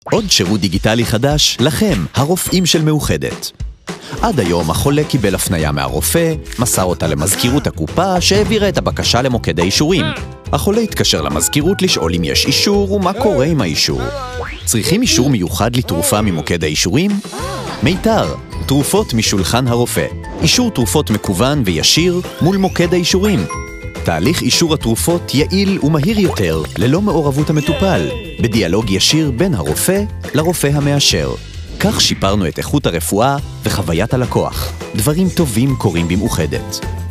עוד שירות דיגיטלי חדש לכם, הרופאים של מאוחדת. עד היום החולה קיבל הפניה מהרופא, מסר אותה למזכירות הקופה שהעבירה את הבקשה למוקד האישורים. החולה התקשר למזכירות לשאול אם יש אישור ומה קורה עם האישור. צריכים אישור מיוחד לתרופה ממוקד האישורים? מיתר, תרופות משולחן הרופא. אישור תרופות מקוון וישיר מול מוקד האישורים. תהליך אישור התרופות יעיל ומהיר יותר, ללא מעורבות המטופל, בדיאלוג ישיר בין הרופא לרופא המאשר. כך שיפרנו את איכות הרפואה וחוויית הלקוח. דברים טובים קורים במאוחדת.